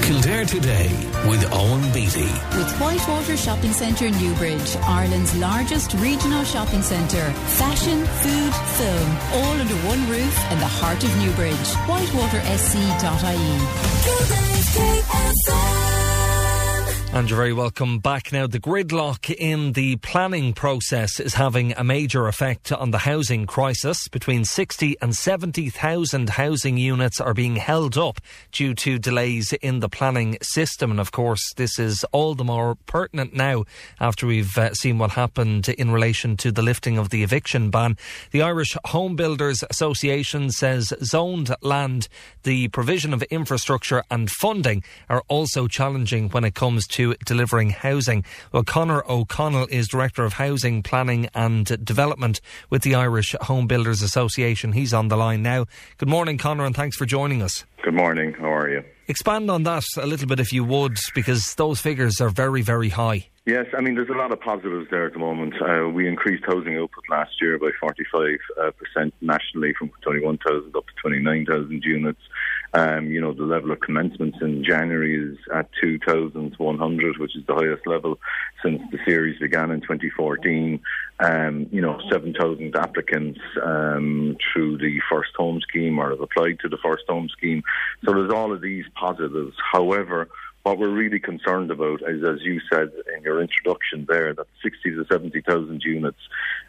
Kildare Today with Owen Beattie. With Whitewater Shopping Centre Newbridge, Ireland's largest regional shopping centre. Fashion, food, film, all under one roof in the heart of Newbridge. whitewatersc.ie. And you're very welcome back. Now, the gridlock in the planning process is having a major effect on the housing crisis. Between 60 and 70,000 housing units are being held up due to delays in the planning system. And of course, this is all the more pertinent now after we've seen what happened in relation to the lifting of the eviction ban. The Irish Home Builders Association says zoned land, the provision of infrastructure and funding are also challenging when it comes to delivering housing. Well, Conor O'Connell is Director of Housing, Planning and Development with the Irish Home Builders Association. He's on the line now. Good morning, Conor, and thanks for joining us. Good morning. How are you? Expand on that a little bit if you would, because those figures are very, very high. Yes, I mean, there's a lot of positives there at the moment. We increased housing output last year by 45% nationally, from 21,000 up to 29,000 units. The level of commencements in January is at 2,100, which is the highest level since the series began in 2014. 7,000 applicants through the First Home Scheme or have applied to the First Home Scheme. So there's all of these positives. However, what we're really concerned about is, as you said in your introduction there, that 60 to 70,000 units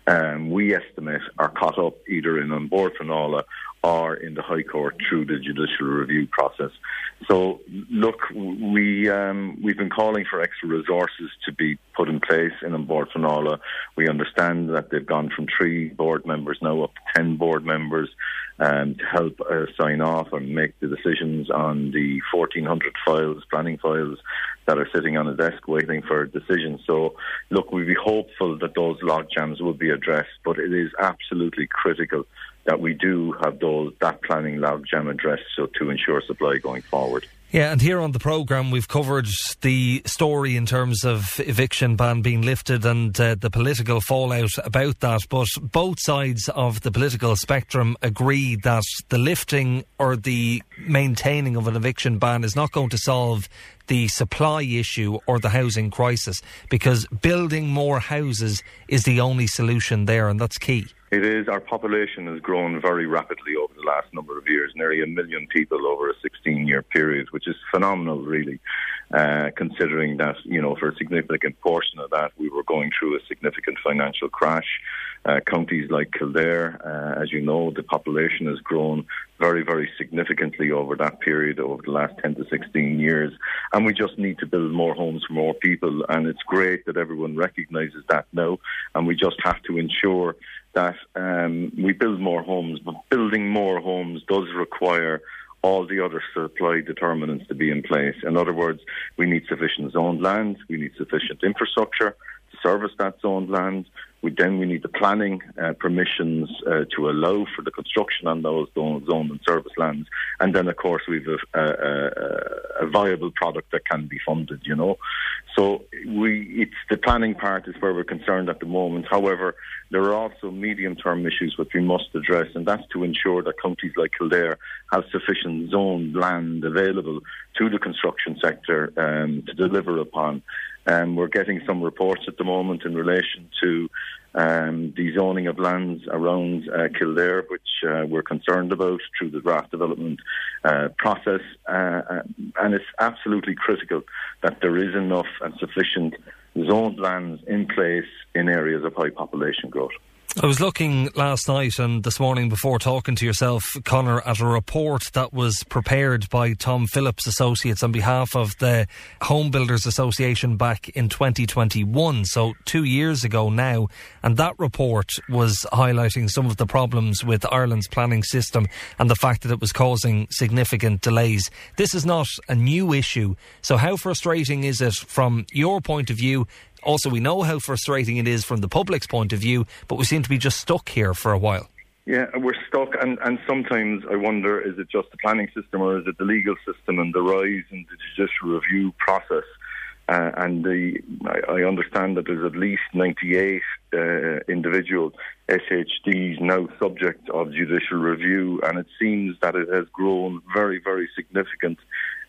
we estimate are caught up either in An Bord Pleanála or in the High Court through the judicial review process. So, look, we've been calling for extra resources to be put in place in An Bord Pleanála. We understand that they've gone from 3 board members now up to 10 board members to help sign off and make the decisions on the 1,400 files, planning files, that are sitting on a desk waiting for a decision. So, look, we'd be hopeful that those logjams will be addressed, but it is absolutely critical that we do have that planning logjam addressed so to ensure supply going forward. Yeah, and here on the programme we've covered the story in terms of eviction ban being lifted and the political fallout about that, but both sides of the political spectrum agree that the lifting or the maintaining of an eviction ban is not going to solve the supply issue or the housing crisis, because building more houses is the only solution there, and that's key. It is. Our population has grown very rapidly over the last number of years, nearly 1 million people over a 16-year period, which is phenomenal, really, considering that, for a significant portion of that, we were going through a significant financial crash. Counties like Kildare, as you know, the population has grown very, very significantly over that period, over the last 10 to 16 years. And we just need to build more homes for more people. And it's great that everyone recognises that now. And we just have to ensure that we build more homes. But building more homes does require all the other supply determinants to be in place. In other words, we need sufficient zoned land, we need sufficient infrastructure to service that zoned land. We need the planning permissions to allow for the construction on those zoned and service lands. And then, of course, we've a viable product that can be funded, So it's the planning part is where we're concerned at the moment. However, there are also medium-term issues which we must address, and that's to ensure that counties like Kildare have sufficient zoned land available to the construction sector to deliver upon. We're getting some reports at the moment in relation to the zoning of lands around Kildare, which we're concerned about through the draft development process. And it's absolutely critical that there is enough and sufficient zoned lands in place in areas of high population growth. I was looking last night and this morning before talking to yourself, Conor, at a report that was prepared by Tom Phillips Associates on behalf of the Home Builders Association back in 2021, so 2 years ago now, and that report was highlighting some of the problems with Ireland's planning system and the fact that it was causing significant delays. This is not a new issue, so how frustrating is it from your point of view? Also, we know how frustrating it is from the public's point of view, but we seem to be just stuck here for a while. Yeah, we're stuck, and sometimes I wonder, is it just the planning system or is it the legal system and the rise in the judicial review process? I understand that there's at least 98 individual SHDs now subject of judicial review, and it seems that it has grown very, very significant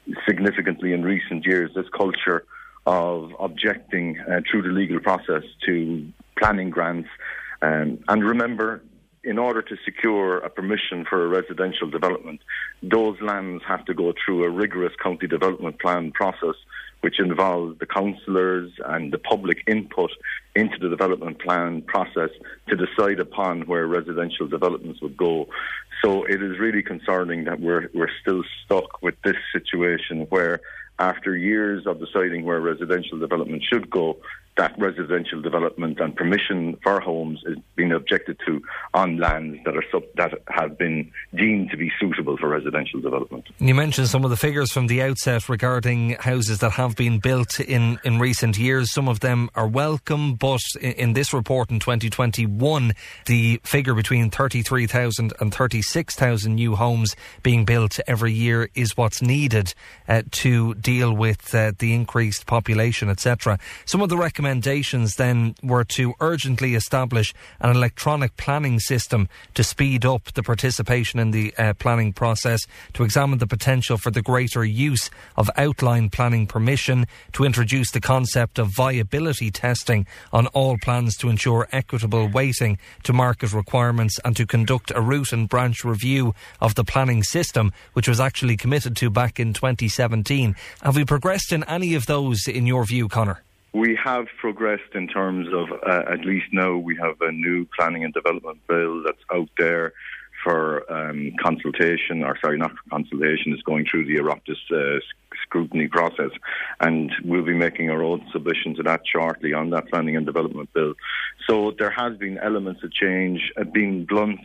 significantly in recent years, this culture of objecting through the legal process to planning grants. And remember, in order to secure a permission for a residential development, those lands have to go through a rigorous county development plan process, which involves the councillors and the public input into the development plan process to decide upon where residential developments would go. So it is really concerning that we're still stuck with this situation where, after years of deciding where residential development should go, that residential development and permission for homes is being objected to on lands that have been deemed to be suitable for residential development. You mentioned some of the figures from the outset regarding houses that have been built in recent years. Some of them are welcome, but in this report in 2021, the figure between 33,000 and 36,000 new homes being built every year is what's needed to deal with the increased population, etc. Some of the recommendations then were to urgently establish an electronic planning system to speed up the participation in the planning process, to examine the potential for the greater use of outline planning permission, to introduce the concept of viability testing on all plans to ensure equitable weighting to market requirements, and to conduct a root and branch review of the planning system, which was actually committed to back in 2017. Have we progressed in any of those, in your view, Conor? We have progressed in terms of, at least now, we have a new planning and development bill that's out there for consultation, or sorry, not for consultation, it's going through the Oireachtas scrutiny process, and we'll be making our own submission to that shortly on that planning and development bill. So there has been elements of change. Being blunt,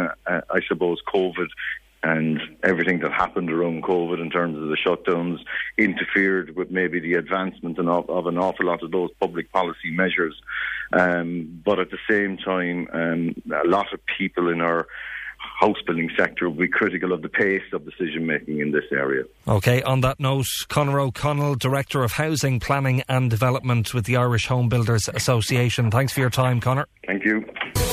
I suppose COVID and everything that happened around COVID in terms of the shutdowns interfered with maybe the advancement of an awful lot of those public policy measures. But at the same time, a lot of people in our house building sector will be critical of the pace of decision making in this area. OK, on that note, Conor O'Connell, Director of Housing, Planning and Development with the Irish Home Builders Association. Thanks for your time, Conor. Thank you.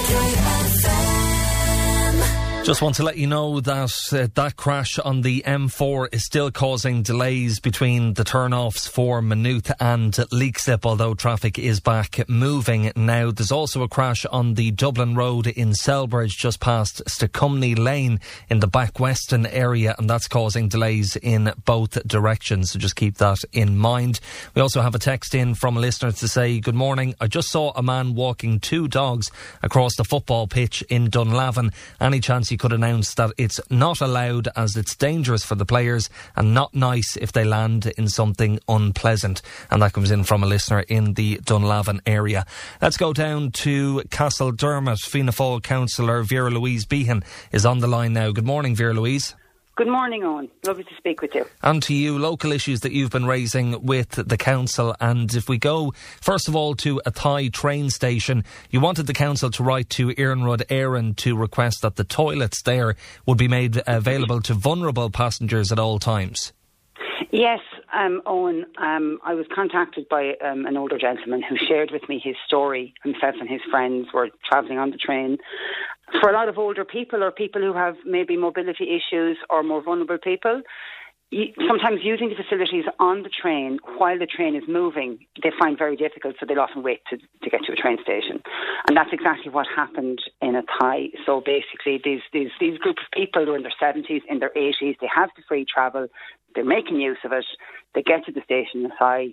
Just want to let you know that that crash on the M4 is still causing delays between the turn-offs for Maynooth and Leixlip, although traffic is back moving now. There's also a crash on the Dublin Road in Selbridge, just past Stacumney Lane in the back western area, and that's causing delays in both directions, so just keep that in mind. We also have a text in from a listener to say, good morning, I just saw a man walking two dogs across the football pitch in Dunlavin. Any chance you could announce that it's not allowed, as it's dangerous for the players and not nice if they land in something unpleasant? And that comes in from a listener in the Dunlavin area. Let's go down to Castledermot. Fianna Fáil councillor Vera Louise Behan is on the line now. Good morning, Vera Louise. Good morning, Owen. Lovely to speak with you. And to you, local issues that you've been raising with the council. And if we go, first of all, to Athy train station, you wanted the council to write to Iarnród Éireann to request that the toilets there would be made available to vulnerable passengers at all times. Yes, Owen, I was contacted by an older gentleman who shared with me his story. Himself and his friends were travelling on the train. For a lot of older people, or people who have maybe mobility issues, or more vulnerable people, sometimes using the facilities on the train while the train is moving, they find very difficult, so they'll often wait to get to a train station. And that's exactly what happened in Athy. So basically, these group of people who are in their 70s, in their 80s, they have the free travel, they're making use of it, they get to the station in Athy,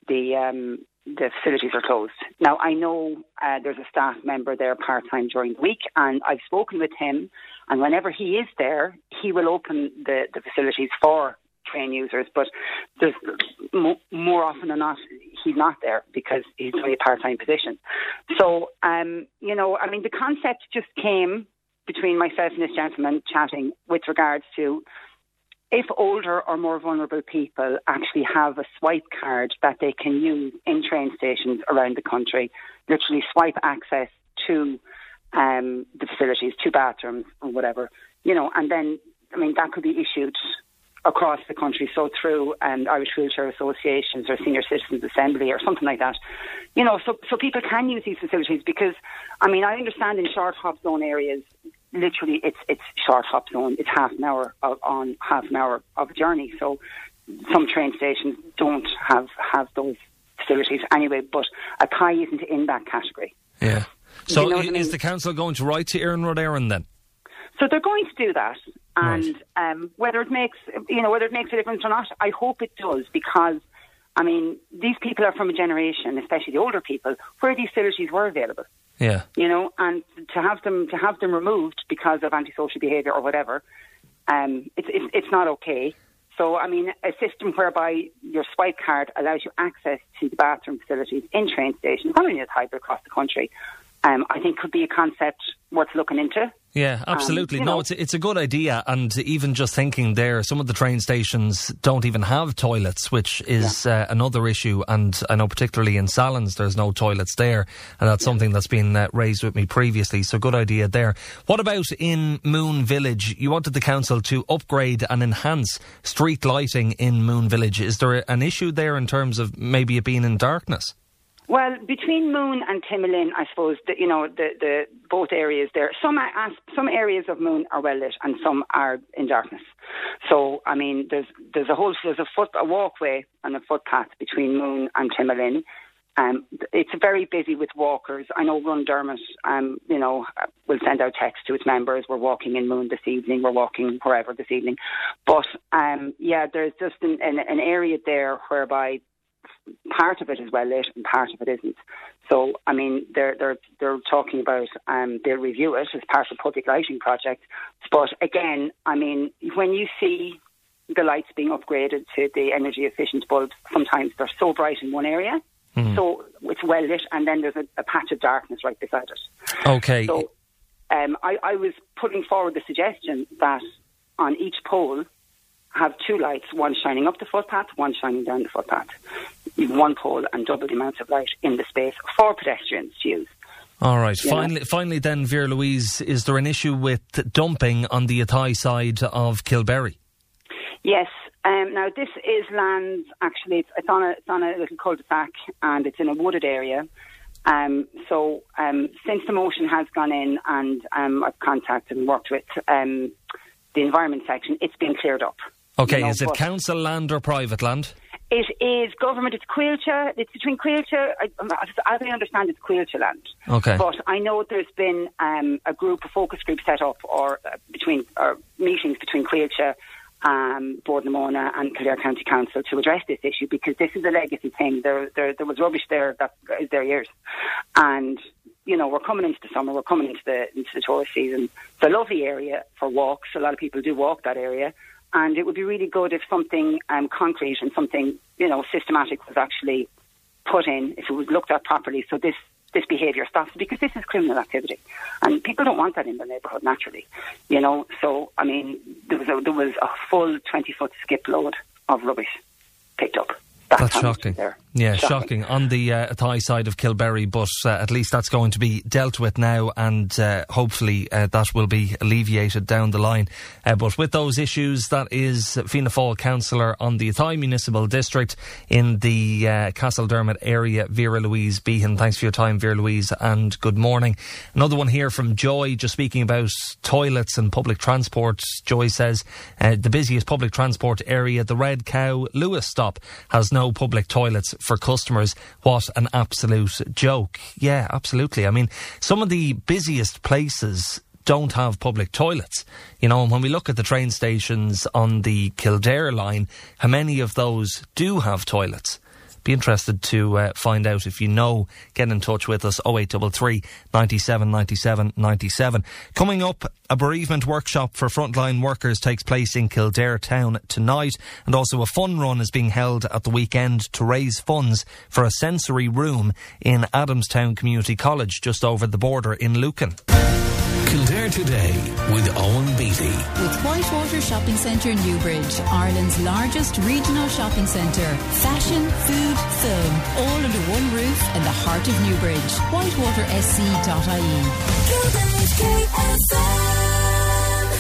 the facilities are closed. Now, I know there's a staff member there part-time during the week, and I've spoken with him, and whenever he is there, he will open the facilities for train users, but there's more often than not, he's not there because he's only a part-time position. So, the concept just came between myself and this gentleman chatting with regards to if older or more vulnerable people actually have a swipe card that they can use in train stations around the country, literally swipe access to the facilities, to bathrooms or whatever, and then, that could be issued across the country, so through Irish Wheelchair Associations or Senior Citizens Assembly or something like that, so people can use these facilities because, I understand in short hop zone areas, literally it's short hop zone, it's half an hour on, half an hour of a journey, so some train stations don't have those facilities anyway, but Athy isn't in that category. Yeah. So you know is the council going to write to Iarnród Éireann then? So they're going to do that, and whether it makes a difference or not, I hope it does, because I mean, these people are from a generation, especially the older people, where these facilities were available. Yeah. You know, and to have them removed because of antisocial behaviour or whatever, it's not okay. So, I mean, a system whereby your swipe card allows you access to the bathroom facilities in train stations, not only at hybrid across the country, I think could be a concept worth looking into. Yeah, absolutely. No, it's a good idea. And even just thinking there, some of the train stations don't even have toilets, which is another issue. And I know particularly in Sallins, there's no toilets there. And that's something that's been raised with me previously. So good idea there. What about in Moon Village? You wanted the council to upgrade and enhance street lighting in Moon Village. Is there an issue there in terms of maybe it being in darkness? Well, between Moon and Timolin, I suppose the both areas there. Some areas of Moon are well lit, and some are in darkness. So, I mean, there's a walkway and a footpath between Moon and Timolin. It's very busy with walkers. I know Run Dermot, will send out text to its members. We're walking in Moon this evening. We're walking wherever this evening. But there's just an area there whereby part of it is well lit and part of it isn't. So, I mean, they're talking about they'll review it as part of the public lighting project. But again, I mean, when you see the lights being upgraded to the energy efficient bulbs, sometimes they're so bright in one area, so it's well lit, and then there's a patch of darkness right beside it. Okay. So, I was putting forward the suggestion that on each pole have two lights, one shining up the footpath, one shining down the footpath. You've one pole and double the amount of light in the space for pedestrians to use. All right. Finally then, Vera Louise, is there an issue with dumping on the Athy side of Kilberry? Yes. Now, this is land, actually, it's on a little cul-de-sac, and it's in a wooded area. So since the motion has gone in, and I've contacted and worked with the environment section, it's been cleared up. Okay, is it council land or private land? It is government. It's Coillte. It's between Coillte. As I understand, it's Coillte land. Okay. But I know there's been a focus group set up, or meetings between Coillte, Bord na Móna and Kildare County Council to address this issue, because this is a legacy thing. There was rubbish there that is there years, and we're coming into the summer. We're coming into the tourist season. It's a lovely area for walks. A lot of people do walk that area. And it would be really good if something concrete and something, systematic was actually put in, if it was looked at properly, so this behaviour stops, because this is criminal activity. And people don't want that in their neighbourhood, naturally. So, I mean, there was a full 20-foot skip load of rubbish picked up. That's shocking. Yeah, shocking. On the Athy side of Kilberry, but at least that's going to be dealt with now, and hopefully that will be alleviated down the line. But with those issues, that is Fianna Fáil councillor on the Athy Municipal District in the Castledermot area, Vera Louise Behan. Thanks for your time, Vera Louise, and good morning. Another one here from Joy, just speaking about toilets and public transport. Joy says the busiest public transport area, the Red Cow Lewis stop, has no public toilets for customers. What an absolute joke. Yeah, absolutely. I mean, some of the busiest places don't have public toilets. And when we look at the train stations on the Kildare line, how many of those do have toilets? Be interested to find out. If you know, get in touch with us. 0833 97 97 97. Coming up, a bereavement workshop for frontline workers takes place in Kildare town tonight, and also a fun run is being held at the weekend to raise funds for a sensory room in Adamstown Community College, just over the border in Lucan. Kildare Today with Owen Beattie. With Whitewater Shopping Centre Newbridge, Ireland's largest regional shopping centre. Fashion, food, film, all under one roof in the heart of Newbridge. whitewatersc.ie.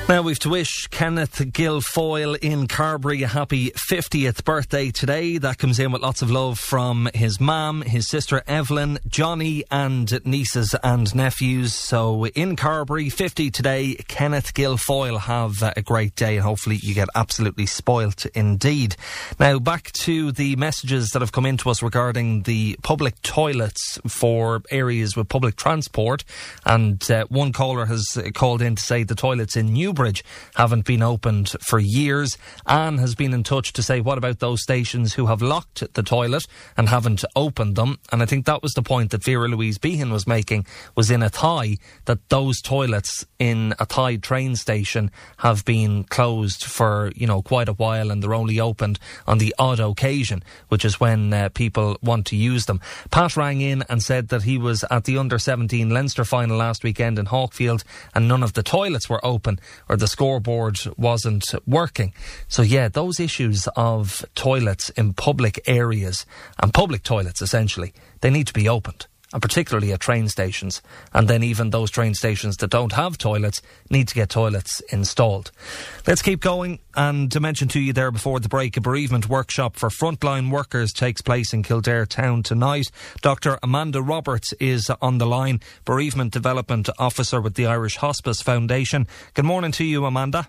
Now we've to wish Kenneth Guilfoyle in Carbery a happy 50th birthday today. That comes in with lots of love from his mum, his sister Evelyn, Johnny and nieces and nephews. So in Carbery, 50 today, Kenneth Guilfoyle. Have a great day and hopefully you get absolutely spoilt indeed. Now back to the messages that have come in to us regarding the public toilets for areas with public transport. And one caller has called in to say the toilets in Newbridge haven't been opened for years. Anne has been in touch to say, what about those stations who have locked the toilet and haven't opened them? And I think that was the point that Vera Louise Behan was making, was in Athy, that those toilets in Athy train station have been closed for, quite a while, and they're only opened on the odd occasion, which is when people want to use them. Pat rang in and said that he was at the under-17 Leinster final last weekend in Hawkfield and none of the toilets were open, or the scoreboard wasn't working. So yeah, those issues of toilets in public areas, and public toilets essentially, they need to be opened, and particularly at train stations. And then even those train stations that don't have toilets need to get toilets installed. Let's keep going. And to mention to you there before the break, a bereavement workshop for frontline workers takes place in Kildare town tonight. Dr. Amanda Roberts is on the line, Bereavement Development Officer with the Irish Hospice Foundation. Good morning to you, Amanda.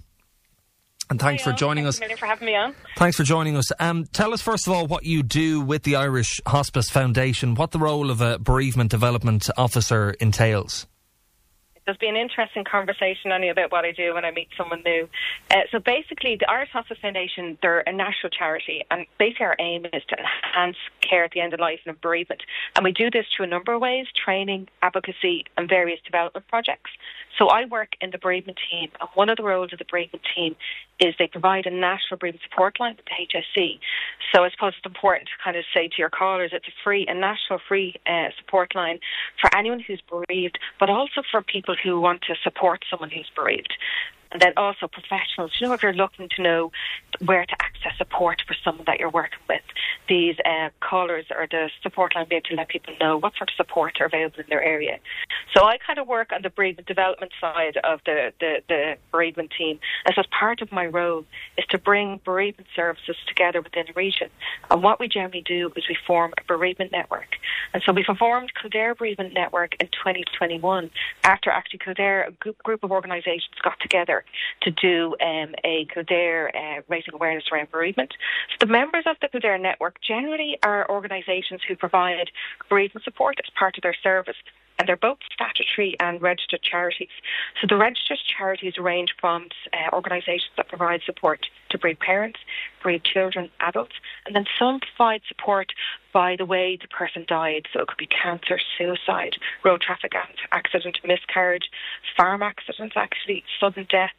And thanks for joining us. Thanks a million for having me on. Thanks for joining us. Tell us, first of all, what you do with the Irish Hospice Foundation, what the role of a bereavement development officer entails. There's been an interesting conversation only about what I do when I meet someone new. So basically, the Irish Hospice Foundation, they're a national charity, and basically our aim is to enhance care at the end of life and bereavement. And we do this through a number of ways: training, advocacy, and various development projects. So I work in the bereavement team, and one of the roles of the bereavement team is they provide a national bereavement support line with the HSE. So I suppose it's important to kind of say to your callers, it's a national free support line for anyone who's bereaved, but also for people who want to support someone who's bereaved. And then also professionals, if you're looking to know where to access support for someone that you're working with, these callers or the support line will be able to let people know what sort of support are available in their area. So I kind of work on the bereavement development side of the bereavement team. And so as part of my role is to bring bereavement services together within a region. And what we generally do is we form a bereavement network. And so we formed Kildare Bereavement Network in 2021 after actually Kildare, a group of organisations got together to do a Kildare raising awareness around bereavement. So the members of the Kildare network generally are organisations who provide bereavement support as part of their service. And they're both statutory and registered charities. So the registered charities range from organisations that provide support to bereaved parents, bereaved children, adults, and then some provide support by the way the person died. So it could be cancer, suicide, road traffic accident, miscarriage, farm accidents, actually, sudden deaths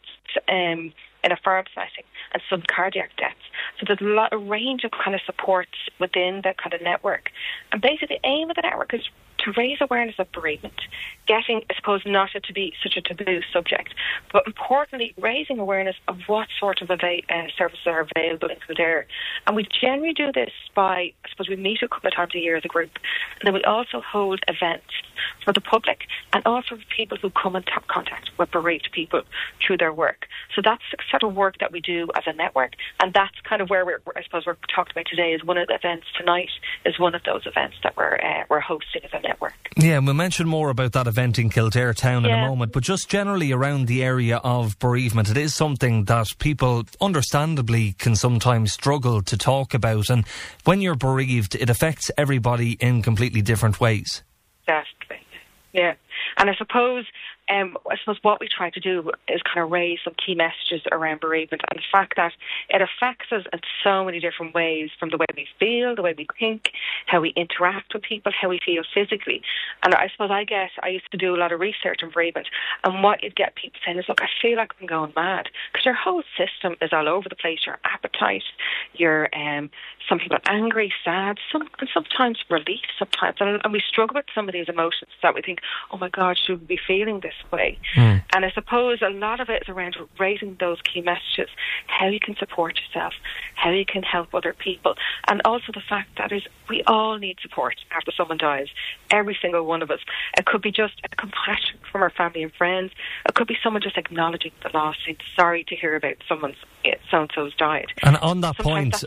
in a farm setting, and some cardiac deaths. So there's a range of kind of supports within that kind of network. And basically the aim of the network is to raise awareness of bereavement, getting, I suppose, not it to be such a taboo subject, but importantly, raising awareness of what sort of services are available in Kildare. And we generally do this by, I suppose, we meet a couple of times a year as a group, and then we also hold events for the public and also for people who come in contact with bereaved people through their work. So that's the sort of work that we do as a network, and that's kind of where we're talking about today. Is one of the events tonight is one of those events that we're hosting as a network. Yeah, and we'll mention more about that event in Kildare town in a moment, but just generally around the area of bereavement, it is something that people understandably can sometimes struggle to talk about, and when you're bereaved it affects everybody in completely different ways. Exactly. Yeah. And I suppose what we try to do is kind of raise some key messages around bereavement and the fact that it affects us in so many different ways, from the way we feel, the way we think, how we interact with people, how we feel physically. And I suppose I used to do a lot of research on bereavement, and what you'd get people saying is, look, I feel like I'm going mad, because your whole system is all over the place. Your appetite, your some people are angry, sad, and sometimes relief sometimes. And we struggle with some of these emotions that we think, oh my God, should we be feeling this? best way. And I suppose a lot of it is around raising those key messages, how you can support yourself, how you can help other people, and also the fact that we all need support after someone dies, every single one of us. It could be just a compassion from our family and friends. It could be someone just acknowledging the loss, saying sorry to hear about someone's so-and-so's died. And on that Sometimes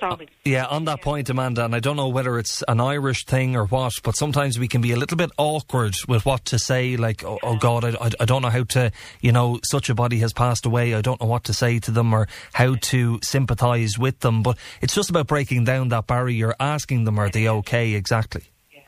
point, Amanda, and I don't know whether it's an Irish thing or what, but sometimes we can be a little bit awkward with what to say, like, oh God, I don't know how to, such a body has passed away, I don't know what to say to them or how to sympathise with them. But it's just about breaking down that barrier, asking them, are they okay, exactly?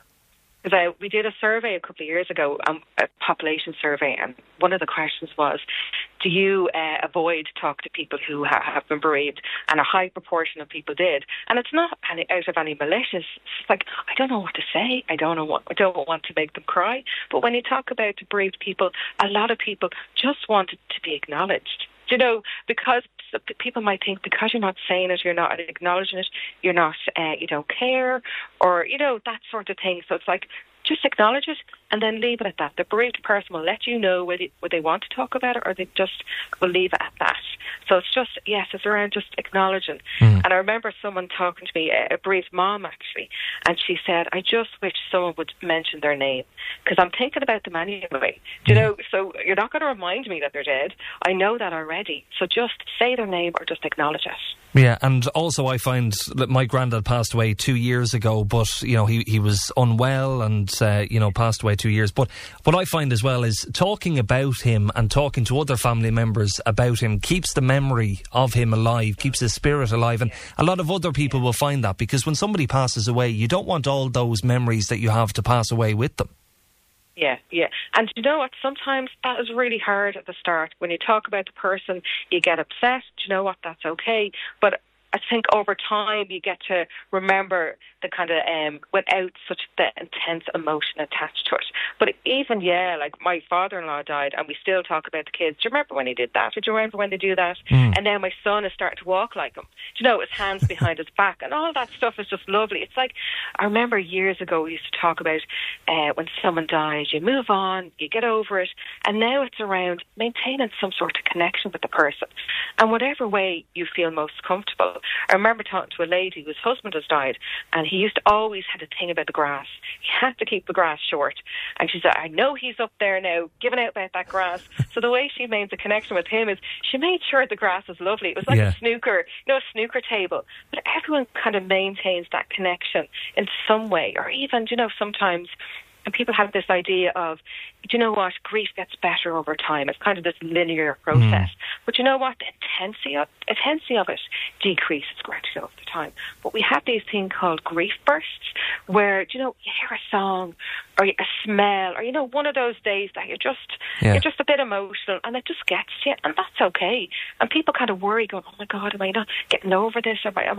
Because we did a survey a couple of years ago, a population survey, and one of the questions was, do you avoid talk to people who have been bereaved? And a high proportion of people did. And it's not out of any malicious. It's like, I don't know what to say. I don't want to make them cry. But when you talk about bereaved people, a lot of people just wanted to be acknowledged. Because people might think because you're not saying it, you're not acknowledging it, you're not, you don't care, or, that sort of thing. So it's like, just acknowledge it and then leave it at that. The bereaved person will let you know whether they want to talk about it or they just will leave it at that. So it's just, it's around just acknowledging. And I remember someone talking to me, a bereaved mom actually, and she said, I just wish someone would mention their name because I'm thinking about them anyway. So you're not going to remind me that they're dead. I know that already. So just say their name or just acknowledge it. Yeah, and also I find that my granddad passed away 2 years ago, but, he was unwell and, passed away 2 years. But what I find as well is talking about him and talking to other family members about him keeps the memory of him alive, keeps his spirit alive. And a lot of other people will find that because when somebody passes away, you don't want all those memories that you have to pass away with them. Yeah. And you know what? Sometimes that is really hard at the start. When you talk about the person, you get upset. Do you know what? That's okay. But I think over time you get to remember the kind of without such the intense emotion attached to it. But even like my father-in-law died, and we still talk about the kids. Do you remember when he did that? Did you remember when they do that? And now my son is starting to walk like him. Do you know, his hands behind his back, and all that stuff is just lovely. It's like I remember years ago we used to talk about when someone dies, you move on, you get over it, and now it's around maintaining some sort of connection with the person, and whatever way you feel most comfortable. I remember talking to a lady whose husband has died, and he used to always had a thing about the grass. He had to keep the grass short. And she said, I know he's up there now, giving out about that grass. So the way she made the connection with him is she made sure the grass was lovely. It was like a snooker, a snooker table. But everyone kind of maintains that connection in some way. Or even, sometimes... And people have this idea of, do you know what, grief gets better over time. It's kind of this linear process. But you know what, the intensity of it decreases gradually over time. But we have these things called grief bursts where, you hear a song or a smell or, one of those days that you're just a bit emotional and it just gets to you, and that's okay. And people kind of worry, going, oh my God, am I not getting over this?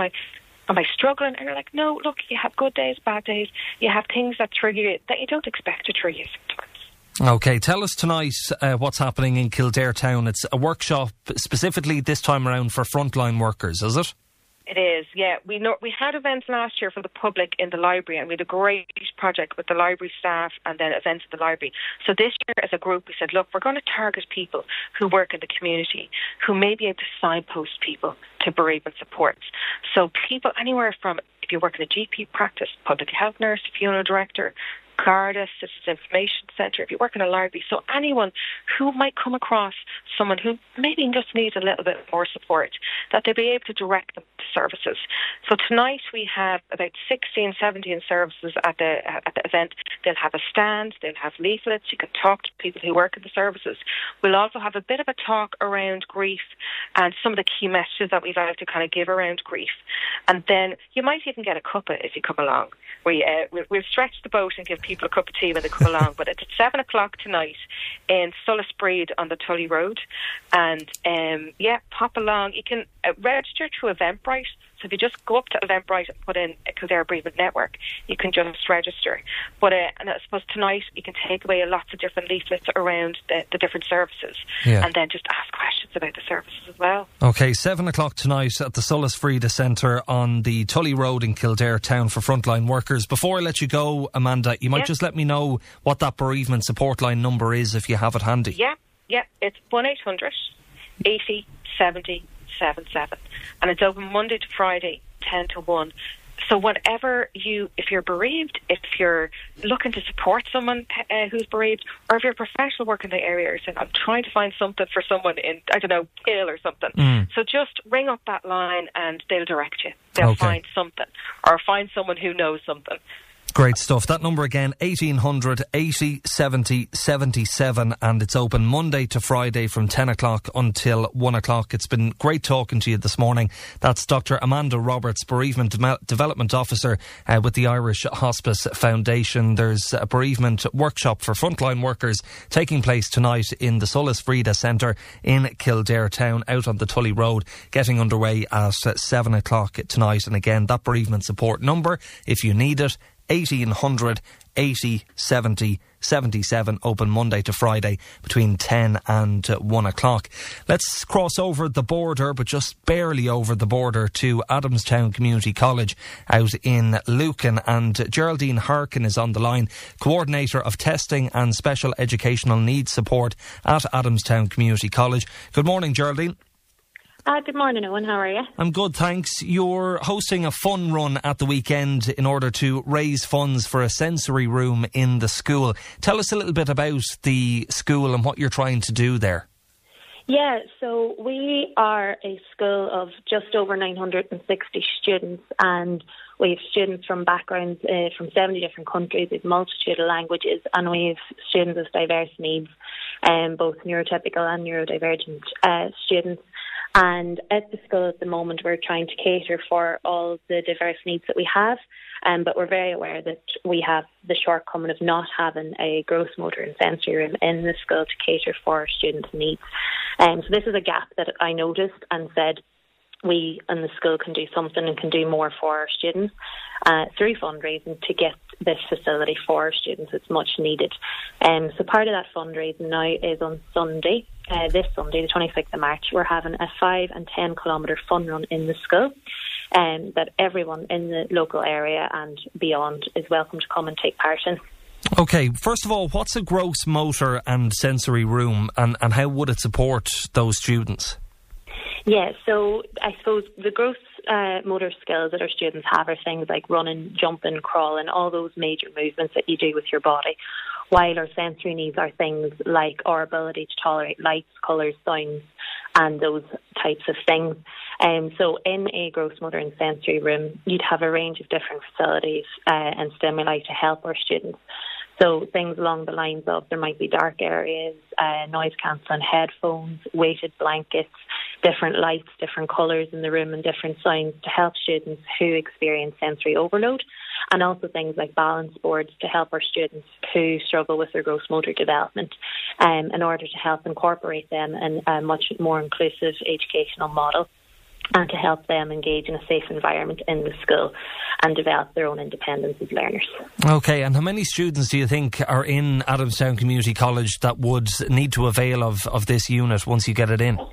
Am I struggling? And you're like, no, look, you have good days, bad days. You have things that trigger you that you don't expect to trigger you sometimes. OK, tell us tonight what's happening in Kildare Town. It's a workshop specifically this time around for frontline workers, is it? It is, yeah. We had events last year for the public in the library, and we had a great project with the library staff and then events at the library. So this year as a group we said, look, we're going to target people who work in the community, who may be able to signpost people to bereavement supports. So people anywhere from, if you work in a GP practice, public health nurse, funeral director, Garda, Citizens Information Centre, if you work in a library, so anyone who might come across someone who maybe just needs a little bit more support, that they'll be able to direct them to services. So tonight we have about 16, 17 services at the event. They'll have a stand, they'll have leaflets, you can talk to people who work in the services. We'll also have a bit of a talk around grief and some of the key messages that we'd like to kind of give around grief. And then you might even get a cuppa if you come along. We'll stretch the boat and give people a cup of tea when they come along. But it's at 7 o'clock tonight in Sullesbreed on the Tully Road. And pop along. You can register through Eventbrite. So if you just go up to Eventbrite and put in Kildare Bereavement Network, you can just register. But and I suppose tonight you can take away lots of different leaflets around the different services, and then just ask questions about the services as well. OK, 7 o'clock tonight at the Solas Frida Centre on the Tully Road in Kildare Town for frontline workers. Before I let you go, Amanda, you might just let me know what that bereavement support line number is if you have it handy. Yeah, it's 1-800 80 70 77, and it's open Monday to Friday 10 to 1. So whenever if you're bereaved, if you're looking to support someone who's bereaved, or if you're a professional working in the area, you're saying, I'm trying to find something for someone in, I don't know, Peel or something. So just ring up that line and they'll direct you. They'll find something, or find someone who knows something. Great stuff. That number again, 1800 80 70 77, and it's open Monday to Friday from 10 o'clock until 1 o'clock. It's been great talking to you this morning. That's Dr. Amanda Roberts, Bereavement Development Officer with the Irish Hospice Foundation. There's a bereavement workshop for frontline workers taking place tonight in the Solas Frida Centre in Kildare Town, out on the Tully Road, getting underway at 7 o'clock tonight. And again, that bereavement support number, if you need it, 1800 80 70 77, open Monday to Friday between 10 and 1 o'clock. Let's cross over the border, but just barely over the border, to Adamstown Community College out in Lucan, and Geraldine Harkin is on the line, Coordinator of Testing and Special Educational Needs Support at Adamstown Community College. Good morning, Geraldine. Good morning, Owen. How are you? I'm good, thanks. You're hosting a fun run at the weekend in order to raise funds for a sensory room in the school. Tell us a little bit about the school and what you're trying to do there. Yeah, so we are a school of just over 960 students, and we have students from backgrounds from 70 different countries, with a multitude of languages, and we have students with diverse needs, both neurotypical and neurodivergent students. And at the school at the moment, we're trying to cater for all the diverse needs that we have, but we're very aware that we have the shortcoming of not having a gross motor and sensory room in the school to cater for our students' needs. So this is a gap that I noticed and said we in the school can do something and can do more for our students through fundraising to get this facility for our students. It's much needed. So part of that fundraising now is on Sunday. This Sunday, the 26th of March, we're having a 5 and 10 kilometre fun run in the school, that everyone in the local area and beyond is welcome to come and take part in. OK, first of all, what's a gross motor and sensory room, and how would it support those students? Yeah, so I suppose the gross motor skills that our students have are things like running, jumping, crawling, all those major movements that you do with your body, while our sensory needs are things like our ability to tolerate lights, colours, sounds, and those types of things. So in a gross motor and sensory room, you'd have a range of different facilities and stimuli to help our students. So things along the lines of there might be dark areas, noise cancelling headphones, weighted blankets, different lights, different colours in the room and different sounds to help students who experience sensory overload, and also things like balance boards to help our students who struggle with their gross motor development, in order to help incorporate them in a much more inclusive educational model and to help them engage in a safe environment in the school and develop their own independence as learners. OK, and how many students do you think are in Adamstown Community College that would need to avail of this unit once you get it in?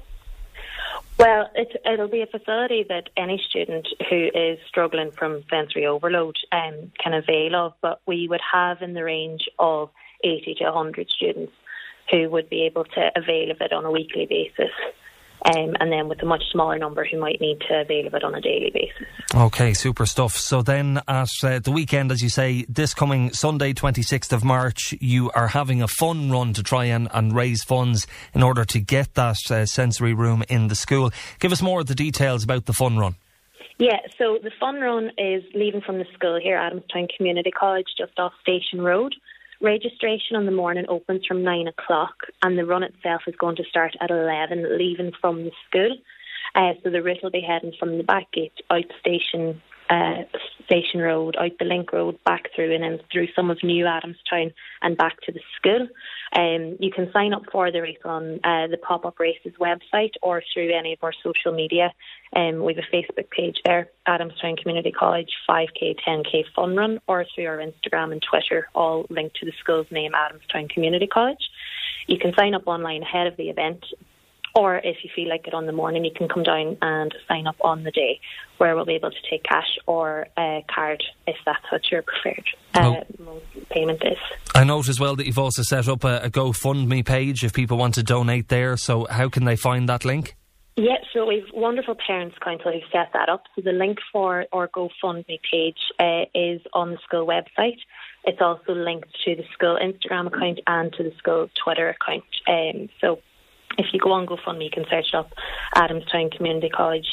Well, it'll be a facility that any student who is struggling from sensory overload can avail of, but we would have in the range of 80 to 100 students who would be able to avail of it on a weekly basis. And then with a much smaller number who might need to avail of it on a daily basis. OK, super stuff. So then at the weekend, as you say, this coming Sunday, 26th of March, you are having a fun run to try and raise funds in order to get that sensory room in the school. Give us more of the details about the fun run. Yeah, so the fun run is leaving from the school here at Adamstown Community College, just off Station Road. Registration on the morning opens from 9 o'clock and the run itself is going to start at 11, leaving from the school. So the route will be heading from the back gate out Station Station Road, out the Link Road, back through and then through some of New Adamstown and back to the school. You can sign up for the race on the Pop-Up Races website or through any of our social media. We have a Facebook page there, Adamstown Community College 5K, 10K Fun Run, or through our Instagram and Twitter, all linked to the school's name, Adamstown Community College. You can sign up online ahead of the event, or if you feel like it on the morning, you can come down and sign up on the day, where we'll be able to take cash or a card if that's what your preferred payment is. I note as well that you've also set up a GoFundMe page if people want to donate there. So how can they find that link? Yeah, so we've Wonderful Parents Council who've set that up. So the link for our GoFundMe page is on the school website. It's also linked to the school Instagram account and to the school Twitter account. So if you go on GoFundMe, you can search up Adamstown Community College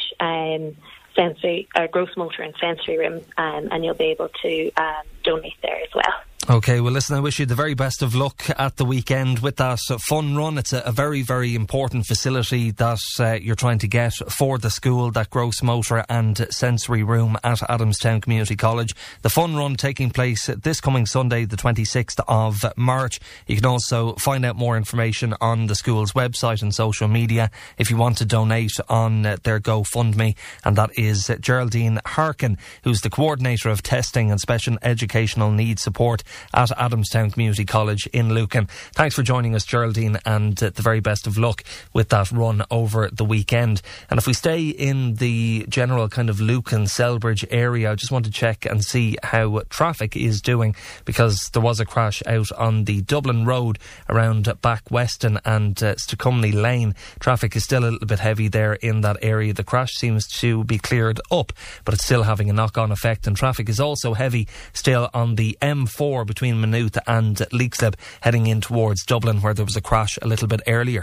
Gross Motor and Sensory Room, and you'll be able to donate there as well. OK, well listen, I wish you the very best of luck at the weekend with that fun run. It's a very, very important facility that you're trying to get for the school, that Gross Motor and Sensory Room at Adamstown Community College. The fun run taking place this coming Sunday, the 26th of March. You can also find out more information on the school's website and social media if you want to donate on their GoFundMe, and that is Geraldine Harkin, who's the Coordinator of Testing and Special Educational Needs Support at Adamstown Community College in Lucan. Thanks for joining us, Geraldine, and the very best of luck with that run over the weekend. And if we stay in the general kind of Lucan, Selbridge area, I just want to check and see how traffic is doing, because there was a crash out on the Dublin Road around Back Weston and Stocumney Lane. Traffic is still a little bit heavy there in that area. The crash seems to be cleared up, but it's still having a knock-on effect, and traffic is also heavy still on the M4 between Maynooth and Leixlip, heading in towards Dublin, where there was a crash a little bit earlier.